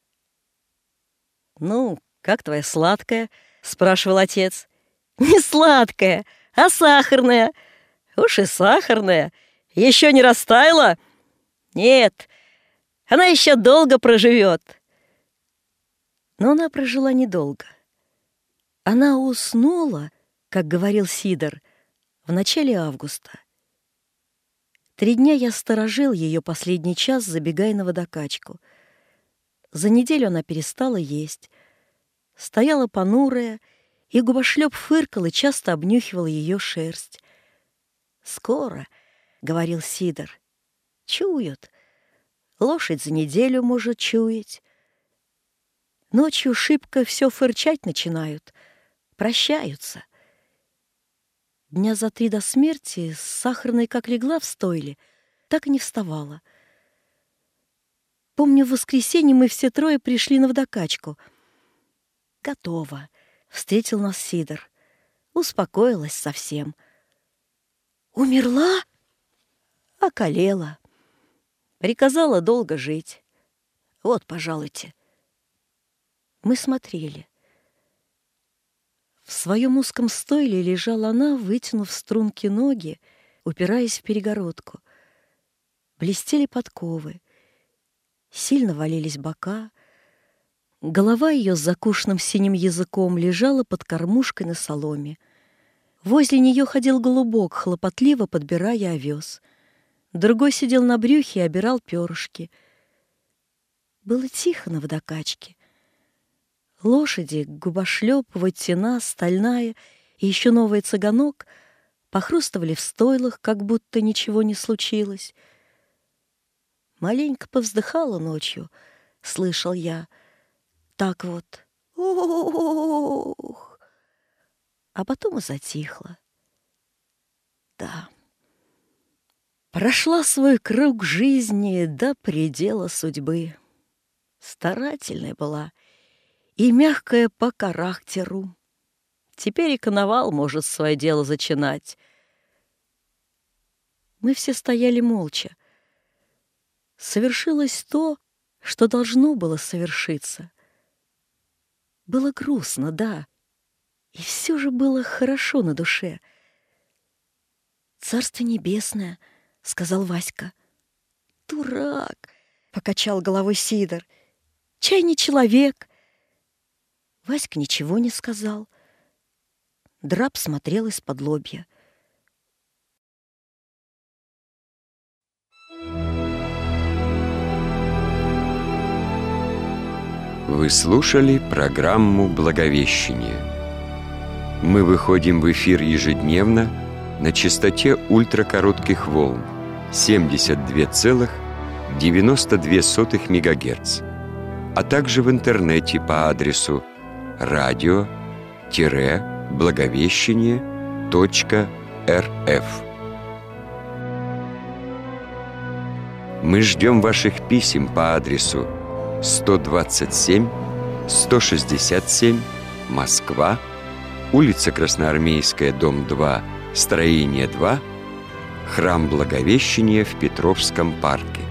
«Ну, как твоя сладкая?» — спрашивал отец. «Не сладкая, а сахарная». «Уж и сахарная. Еще не растаяла?» «Нет, она еще долго проживет». Но она прожила недолго. Она уснула, как говорил Сидор, в начале августа. 3 дня я сторожил ее последний час, забегая на водокачку. За неделю она перестала есть, стояла понурая, и губошлеп фыркал и часто обнюхивал ее шерсть. «Скоро», — говорил Сидор, — «чуют. Лошадь за неделю может чуять. Ночью шибко все фырчать начинают, прощаются». Дня за 3 до смерти сахарная как легла в стойле, так и не вставала. Помню, в воскресенье мы все 3 пришли на водокачку. «Готово», — встретил нас Сидор. Успокоилась совсем. «Умерла?» «Околела. Приказала долго жить. Вот, пожалуйте». Мы смотрели. В своем узком стойле лежала она, вытянув струнки ноги, упираясь в перегородку. Блестели подковы, сильно валились бока. Голова ее с закушенным синим языком лежала под кормушкой на соломе. Возле нее ходил голубок, хлопотливо подбирая овес. Другой сидел на брюхе и обирал перышки. Было тихо на водокачке. Лошади, губошлеп, вотина, стальная и еще новый цыганок похрустывали в стойлах, как будто ничего не случилось. Маленько повздыхала ночью, слышал я. Так вот, ох, а потом и затихла. Да, прошла свой круг жизни до предела судьбы. Старательная была и мягкая по характеру. Теперь и коновал может свое дело зачинать. Мы все стояли молча. Совершилось то, что должно было совершиться. Было грустно, да, и все же было хорошо на душе. «Царство небесное», — сказал Васька. «Дурак», — покачал головой Сидор. «Чай не человек». Васька ничего не сказал. Драб смотрел из-под лобья. Вы слушали программу «Благовещение». Мы выходим в эфир ежедневно на частоте ультракоротких волн 72,92 МГц, а также в интернете по адресу radio-благовещение.рф. Мы ждем ваших писем по адресу 127, 167, Москва, улица Красноармейская, дом 2, строение 2, храм Благовещения в Петровском парке.